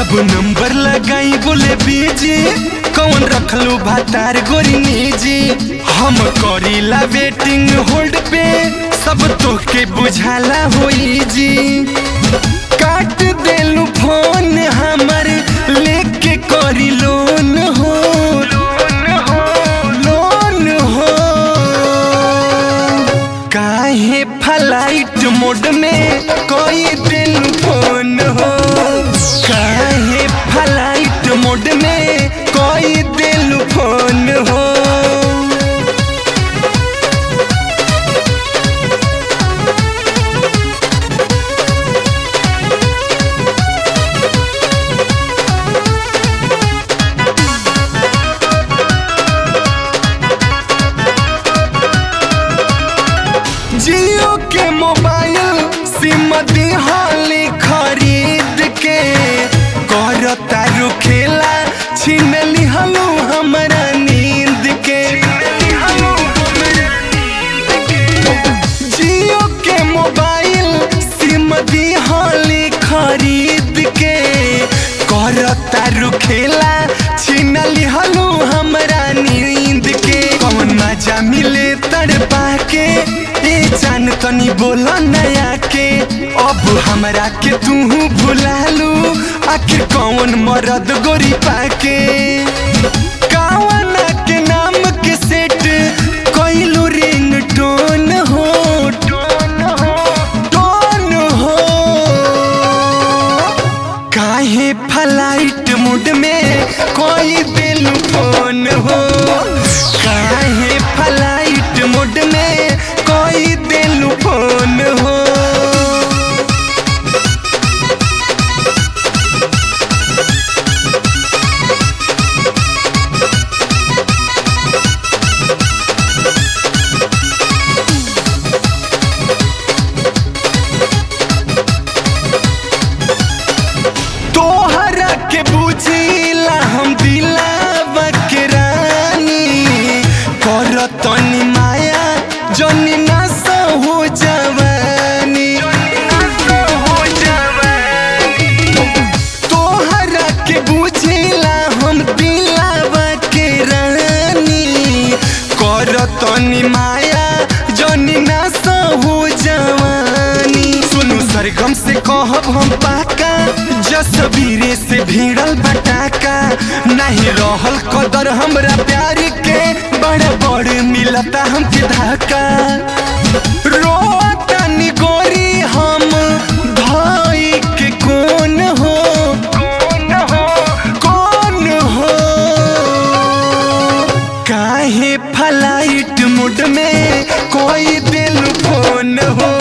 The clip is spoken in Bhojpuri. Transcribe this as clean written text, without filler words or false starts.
जब नंबर लगाई बोले बीजी कौन रखलू भातार गोरी निजी। हम करीला वेटिंग होल्ड पे सब तोहके बुझाला होई जी। काट देलू फोन हमर लेके करी लोन हो लोन हो। काहे फ्लाइट मोड में कोई दिल फोन हो। काहे फ्लाइट मोड में कोई दिल फोन हो। जियो के मोबाइल सिम दिहाली खरीद के करता रुखेला छीन लिहलू हमरा नींद के। जियो के मोबाइल सिम दिहाली खरीद के करता रुखेला छीन लिहलू हमरा नींद के। कौन मजा मिले तड़पा के जान तनी बोला नया के। अब हमरा के तू भुलालू आखिर कौन मरद गोरी पाके। कावना के नाम के सेट कोइलू रिंग टोन हो टोन हो। काहे फ्लाइट मोड में कोई दिल फोन हो। काहे फ्लाइट मोड में कोई दिल फोन हो। तोहरा के बुझिला हम दिलावा के रानी करतनी माया जनी ना हो जवानी। तोहरा के बुझिला हम दिलावा के रानी करतनी माया जनी ना हो जवानी। सुनु सरगम से कहब हम पाका जसबीरे से भीड़ल बटाका। नहीं रहल कदर हमरा प्यार के बड़ा बड़ मिलता हमके धक्का। रोतनी गोरी हम भाई के कौन हो कौन हो। काहे फ्लाइट मोड में कोई दिल फोन हो।